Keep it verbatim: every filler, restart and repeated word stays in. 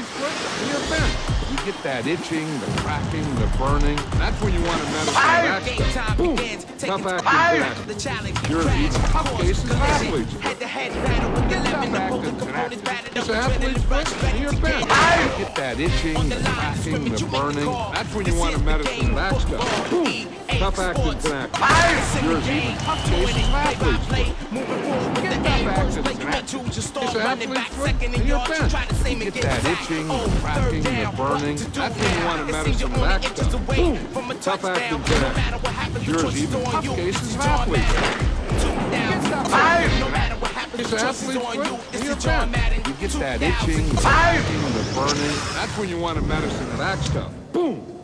athlete's foot, and you're bent. You get that itching, the cracking, the burning. That's when you want to medicine that stuff. Boom. Tough Actin Connect. You're even tough cases of athlete's foot. Get Tough Actin Connect. It's athlete's foot, and you're bent. You get that itching, the cracking, the burning. That's when you want to medicine that stuff. Boom. Tough Actin Connect. You're even tough cases of athlete's foot. Get Tough Actin Connect. It's athlete's foot, and you're bent. You get that itching, the cracking, the burning. That's when you want to medicine that stuff. Boom. Tough Actin Connect. Cures even tough cases of athlete's foot. Get Tough Actin Connect. It's athlete's foot, and you're bent. You get that itching, the cracking, the burning. That's when you want to medicine that stuff. Boom.